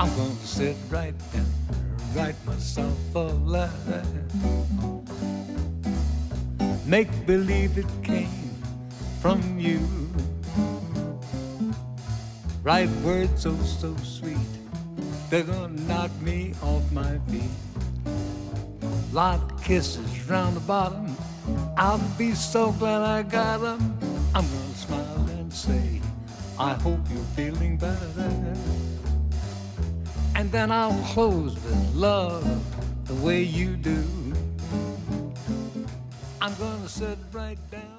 I'm gonna sit right down, write myself a letter, make believe it came from you. Write words oh so sweet, they're gonna knock me off my feet. Lot of kisses round the bottom, I'll be so glad I got them. I'm gonna smile and say, I hope you're feeling better. And then I'll close with love the way you do. I'm gonna sit right down.